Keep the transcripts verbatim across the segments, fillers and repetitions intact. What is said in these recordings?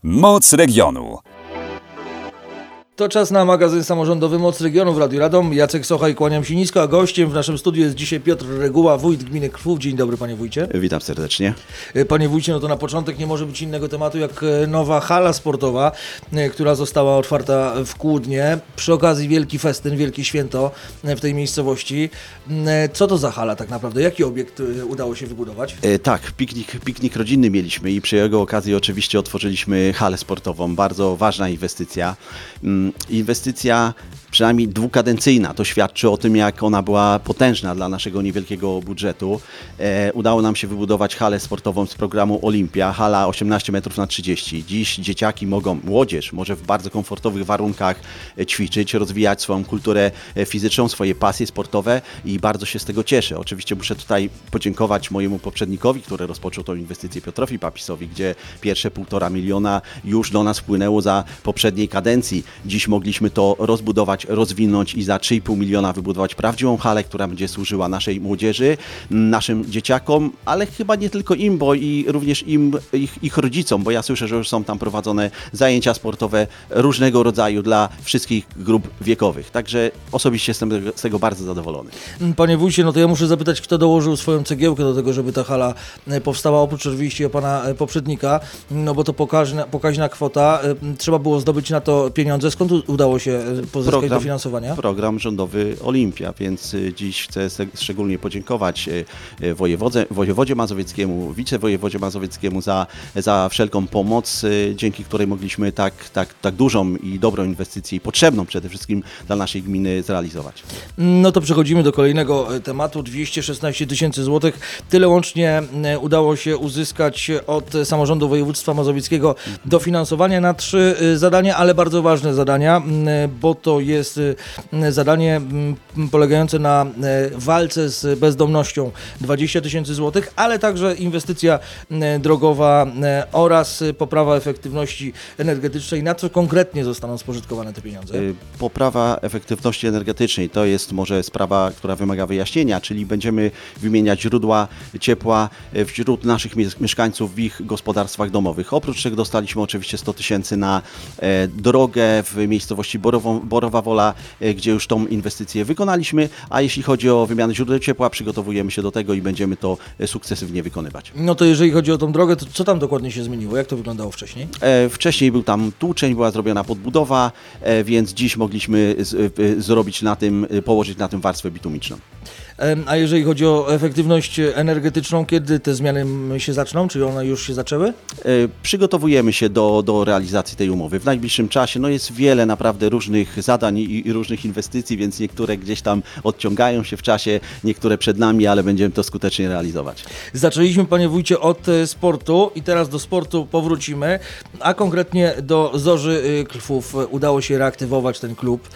Moc regionu. To czas na magazyn samorządowy Moc Regionu w Radiu Radom. Jacek Socha i kłaniam się nisko, a gościem w naszym studiu jest dzisiaj Piotr Reguła, wójt gminy Krwów. Dzień dobry, panie wójcie. Witam serdecznie. Panie wójcie, no to na początek nie może być innego tematu jak nowa hala sportowa, która została otwarta w Kłudnie. Przy okazji wielki festyn, wielkie święto w tej miejscowości. Co to za hala tak naprawdę? Jaki obiekt udało się wybudować? E, tak, piknik, piknik rodzinny mieliśmy i przy jego okazji oczywiście otworzyliśmy halę sportową. Bardzo ważna inwestycja. Inwestycja przynajmniej dwukadencyjna. To świadczy o tym, jak ona była potężna dla naszego niewielkiego budżetu. E, udało nam się wybudować halę sportową z programu Olimpia. Hala osiemnaście metrów na trzydzieści. Dziś dzieciaki mogą, młodzież może w bardzo komfortowych warunkach ćwiczyć, rozwijać swoją kulturę fizyczną, swoje pasje sportowe i bardzo się z tego cieszę. Oczywiście muszę tutaj podziękować mojemu poprzednikowi, który rozpoczął tą inwestycję, Piotrowi Papisowi, gdzie pierwsze półtora miliona już do nas wpłynęło za poprzedniej kadencji. Dziś mogliśmy to rozbudować, rozwinąć i za trzy i pół miliona wybudować prawdziwą halę, która będzie służyła naszej młodzieży, naszym dzieciakom, ale chyba nie tylko im, bo i również im, ich, ich rodzicom, bo ja słyszę, że już są tam prowadzone zajęcia sportowe różnego rodzaju dla wszystkich grup wiekowych. Także osobiście jestem z tego bardzo zadowolony. Panie wójcie, no to ja muszę zapytać, kto dołożył swoją cegiełkę do tego, żeby ta hala powstała, oprócz oczywiście pana poprzednika, no bo to pokaźna, pokaźna kwota. Trzeba było zdobyć na to pieniądze. Skąd udało się pozyskać Program, dofinansowania? Program rządowy Olimpia, więc dziś chcę szczególnie podziękować wojewodze, wojewodzie mazowieckiemu, wicewojewodzie mazowieckiemu za, za wszelką pomoc, dzięki której mogliśmy tak, tak, tak dużą i dobrą inwestycję i potrzebną przede wszystkim dla naszej gminy zrealizować. No to przechodzimy do kolejnego tematu. dwieście szesnaście tysięcy złotych. Tyle łącznie udało się uzyskać od samorządu województwa mazowieckiego dofinansowanie na trzy zadania, ale bardzo ważne zadania, bo to jest zadanie polegające na walce z bezdomnością, dwadzieścia tysięcy złotych, ale także inwestycja drogowa oraz poprawa efektywności energetycznej. Na co konkretnie zostaną spożytkowane te pieniądze? Poprawa efektywności energetycznej to jest może sprawa, która wymaga wyjaśnienia, czyli będziemy wymieniać źródła ciepła wśród naszych mieszkańców w ich gospodarstwach domowych. Oprócz tego dostaliśmy oczywiście sto tysięcy na drogę w miejscowości Borową, Borowa Wola, gdzie już tą inwestycję wykonaliśmy, a jeśli chodzi o wymianę źródeł ciepła, przygotowujemy się do tego i będziemy to sukcesywnie wykonywać. No to jeżeli chodzi o tą drogę, to co tam dokładnie się zmieniło? Jak to wyglądało wcześniej? E, wcześniej był tam tłuczeń, była zrobiona podbudowa, e, więc dziś mogliśmy z, e, zrobić na tym, położyć na tym warstwę bitumiczną. A jeżeli chodzi o efektywność energetyczną, kiedy te zmiany się zaczną? Czy one już się zaczęły? Przygotowujemy się do, do realizacji tej umowy. W najbliższym czasie no jest wiele naprawdę różnych zadań i, i różnych inwestycji, więc niektóre gdzieś tam odciągają się w czasie, niektóre przed nami, ale będziemy to skutecznie realizować. Zaczęliśmy, panie wójcie, od sportu i teraz do sportu powrócimy, a konkretnie do Zorzy Krwów. Udało się reaktywować ten klub.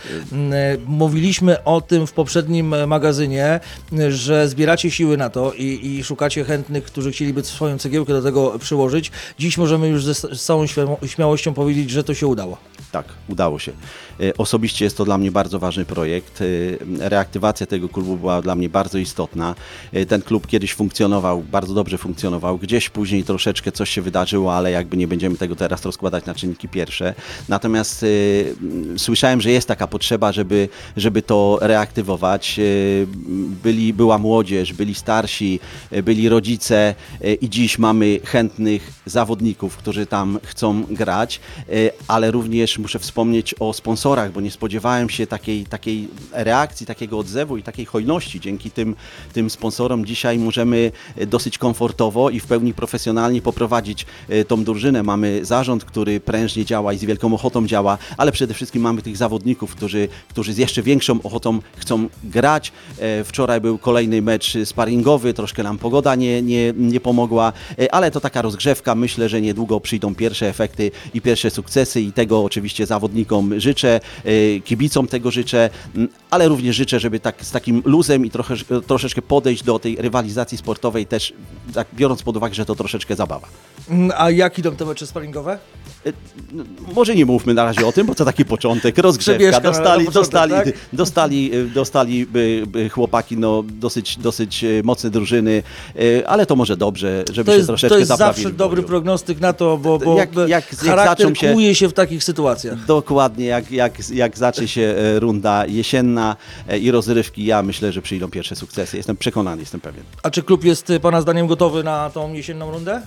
Mówiliśmy o tym w poprzednim magazynie, że zbieracie siły na to i, i szukacie chętnych, którzy chcieliby swoją cegiełkę do tego przyłożyć. Dziś możemy już ze, z całą śmiałością powiedzieć, że to się udało. Tak, udało się. Osobiście jest to dla mnie bardzo ważny projekt. Reaktywacja tego klubu była dla mnie bardzo istotna. Ten klub kiedyś funkcjonował, bardzo dobrze funkcjonował. Gdzieś później troszeczkę coś się wydarzyło, ale jakby nie będziemy tego teraz rozkładać na czynniki pierwsze. Natomiast y, słyszałem, że jest taka potrzeba, żeby, żeby to reaktywować. Y, byli, była młodzież, byli starsi, byli rodzice y, i dziś mamy chętnych zawodników, którzy tam chcą grać, y, ale również muszę wspomnieć o sponsorach, bo nie spodziewałem się takiej, takiej reakcji, takiego odzewu i takiej hojności. Dzięki tym, tym sponsorom dzisiaj możemy dosyć komfortowo i w pełni profesjonalnie poprowadzić tą drużynę. Mamy zarząd, który prężnie działa i z wielką ochotą działa, ale przede wszystkim mamy tych zawodników, którzy, którzy z jeszcze większą ochotą chcą grać. Wczoraj był kolejny mecz sparingowy, troszkę nam pogoda nie, nie, nie pomogła, ale to taka rozgrzewka. Myślę, że niedługo przyjdą pierwsze efekty i pierwsze sukcesy i tego oczywiście zawodnikom życzę, kibicom tego życzę, ale również życzę, żeby tak z takim luzem i trochę, troszeczkę podejść do tej rywalizacji sportowej też, tak biorąc pod uwagę, że to troszeczkę zabawa. A jak idą te mecze sparingowe? E, no, Może nie mówmy na razie o tym, bo to taki początek, rozgrzewka. Przebieżka na- Dostali, na początek, dostali, tak? dostali, e, dostali by, by chłopaki no, dosyć, dosyć e, mocne drużyny, e, ale to może dobrze, żeby To się jest, troszeczkę to jest zaprawili zawsze w dobry boju. prognostyk na to, bo, bo Jak- jak- jak charakter zaczną się- kłuje się w takich sytuacjach. Dokładnie, jak, jak, jak zacznie się e, runda jesienna e, i rozrywki, ja myślę, że przyjdą pierwsze sukcesy. Jestem przekonany, jestem pewien. A czy klub jest y, Pana zdaniem gotowy na tą jesienną rundę?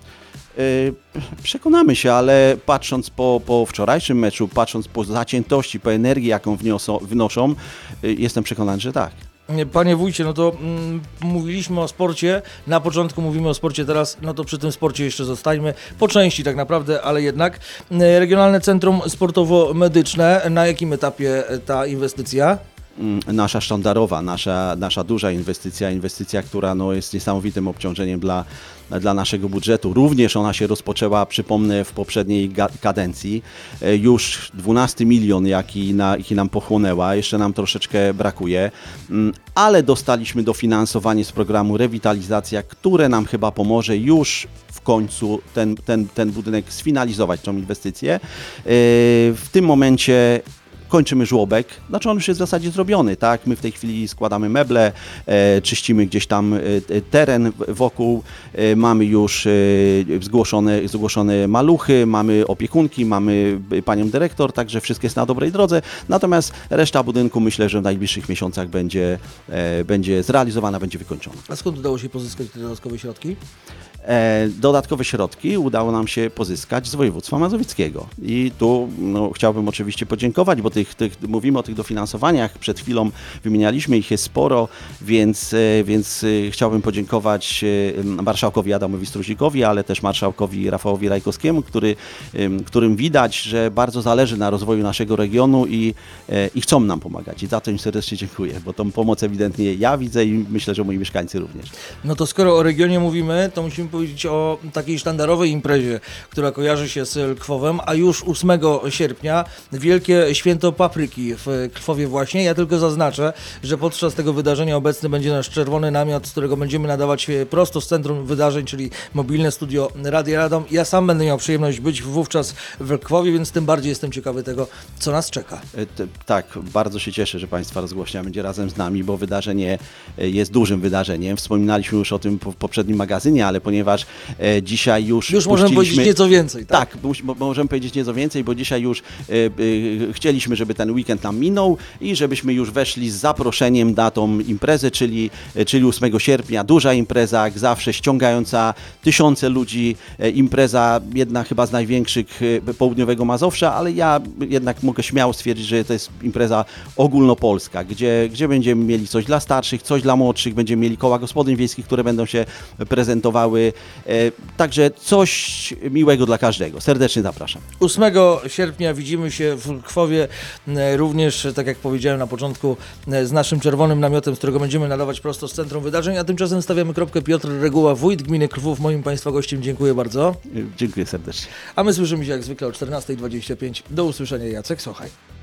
E, Przekonamy się, ale patrząc po, po wczorajszym meczu, patrząc po zaciętości, po energii, jaką wniosą, wnoszą, e, jestem przekonany, że tak. Panie wójcie, no to mm, mówiliśmy o sporcie, na początku mówimy o sporcie, teraz no to przy tym sporcie jeszcze zostańmy, po części tak naprawdę, ale jednak. E, Regionalne Centrum Sportowo-Medyczne, na jakim etapie e, ta inwestycja? Mm, Nasza sztandarowa, nasza, nasza duża inwestycja, inwestycja, która no, jest niesamowitym obciążeniem dla, dla naszego budżetu. Również ona się rozpoczęła, przypomnę, w poprzedniej ga- kadencji. E, Już dwunasty milion, jaki, na, jaki nam pochłonęła, jeszcze nam troszeczkę brakuje, Mm, ale dostaliśmy dofinansowanie z programu Rewitalizacja, które nam chyba pomoże już w końcu ten, ten, ten budynek sfinalizować, tą inwestycję. E, W tym momencie kończymy żłobek, znaczy on już jest w zasadzie zrobiony, tak? My w tej chwili składamy meble, e, czyścimy gdzieś tam e, teren w- wokół, e, mamy już e, zgłoszone, zgłoszone maluchy, mamy opiekunki, mamy e, panią dyrektor, także wszystko jest na dobrej drodze, natomiast reszta budynku myślę, że w najbliższych miesiącach będzie, e, będzie zrealizowana, będzie wykończona. A skąd udało się pozyskać te dodatkowe środki? E, Dodatkowe środki udało nam się pozyskać z województwa mazowieckiego. I tu no, chciałbym oczywiście podziękować, bo tych, tych, mówimy o tych dofinansowaniach, przed chwilą wymienialiśmy, ich jest sporo, więc, e, więc e, chciałbym podziękować e, marszałkowi Adamowi Struzikowi, ale też marszałkowi Rafałowi Rajkowskiemu, który, em, którym widać, że bardzo zależy na rozwoju naszego regionu i, e, i chcą nam pomagać. I za to im serdecznie dziękuję, bo tą pomoc ewidentnie ja widzę i myślę, że moi mieszkańcy również. No to skoro o regionie mówimy, to musimy powiedzieć o takiej sztandarowej imprezie, która kojarzy się z Lwowem, a już ósmego sierpnia Wielkie Święto Papryki w Lwowie właśnie. Ja tylko zaznaczę, że podczas tego wydarzenia obecny będzie nasz czerwony namiot, z którego będziemy nadawać prosto z centrum wydarzeń, czyli mobilne studio Radia Radom. Ja sam będę miał przyjemność być wówczas w Lwowie, więc tym bardziej jestem ciekawy tego, co nas czeka. E, t- Tak, bardzo się cieszę, że Państwa rozgłośnia będzie razem z nami, bo wydarzenie e, jest dużym wydarzeniem. Wspominaliśmy już o tym po- w poprzednim magazynie, ale ponieważ e, dzisiaj już Już możemy powiedzieć puściliśmy- nieco więcej, tak? Tak, mus- mo- możemy powiedzieć nieco więcej, bo dzisiaj już e, e, chcieliśmy, żeby ten weekend nam minął i żebyśmy już weszli z zaproszeniem na tą imprezę, czyli, e, czyli ósmego sierpnia. Duża impreza, jak zawsze, ściągająca tysiące ludzi. E, impreza, jedna chyba z największych e, południowego Mazowsza, ale ja jednak mogę śmiało stwierdzić, że to jest impreza ogólnopolska, gdzie, gdzie będziemy mieli coś dla starszych, coś dla młodszych, będziemy mieli koła gospodyń wiejskich, które będą się prezentowały. E, Także coś miłego dla każdego. Serdecznie zapraszam. ósmego sierpnia widzimy się w Lwowie e, również, tak jak powiedziałem na początku, e, z naszym czerwonym namiotem, z którego będziemy nadawać prosto z centrum wydarzeń, a tymczasem stawiamy kropkę. Piotr Reguła, wójt gminy Lwów, moim Państwa gościem. Dziękuję bardzo. E, Dziękuję serdecznie. A my słyszymy się jak zwykle o czternasta dwadzieścia pięć. Do usłyszenia, Jacek Sochaj.